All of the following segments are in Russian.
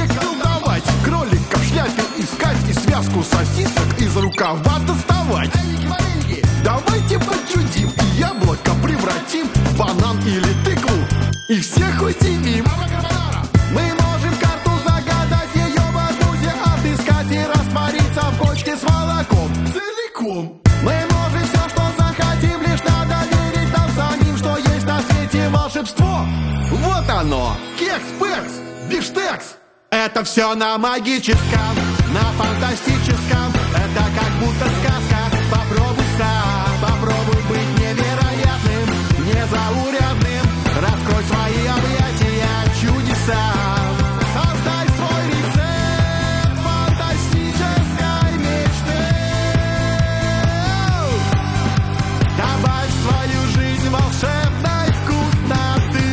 всех колдовать, кролика в шляпе искать и связку сосисок из рукава доставать. Давайте почудим и яблоко превратим в банан или тыкву и всех удивим. Мы можем карту загадать, ее в арбузе отыскать и раствориться в бочке с молоком целиком. Мы можем все, что захотим, лишь надо верить нам самим, что есть на свете волшебство. Вот оно, кекс-пекс, биштекс. Это все на магическом, на фантастическом. Это как будто сказка. Попробуй сам, попробуй быть невероятным, незаурядным. Раскрой свои объятия чудесам. Создай свой рецепт фантастической мечты. Добавь в свою жизнь волшебной вкусноты.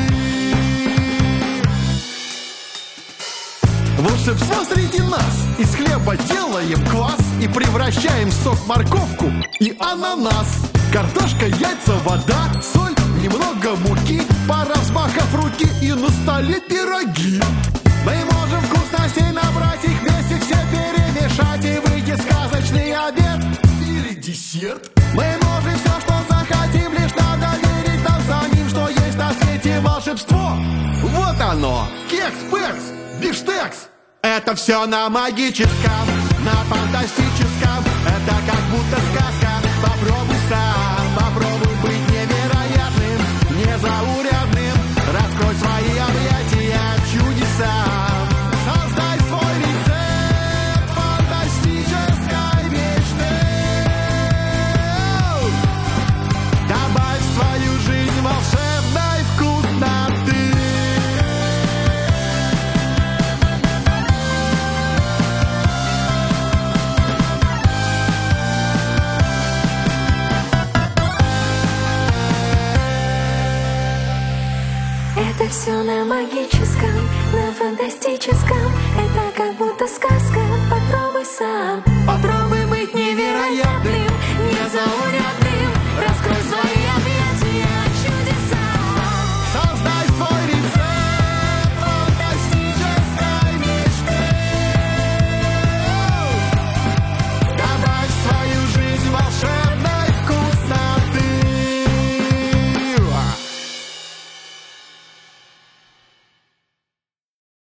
Волшебство среди нас. Из хлеба делаем квас и превращаем в сок морковку и ананас. Картошка, яйца, вода, соль, немного муки. Пара взмахов руки и на столе пироги. Мы можем вкусностей набрать, их вместе все перемешать и выйти сказочный обед или десерт. Мы можем все, что захотим, лишь надо верить нам самим, что есть на свете волшебство. Вот оно, кекс-пекс, биштекс. Это все на магическом, на фантастическом. Это как будто сказка. Попробуй сам, попробуй быть невероятным, незаурядным. Раскрой свои объятия чудесам. Создай свой рецепт фантастической мечты. Добавь в свою жизнь волшебной вкусноты. Это все на магическом, на фантастическом. Это как будто сказка. Попробуй сам, Попробуй быть невероятным,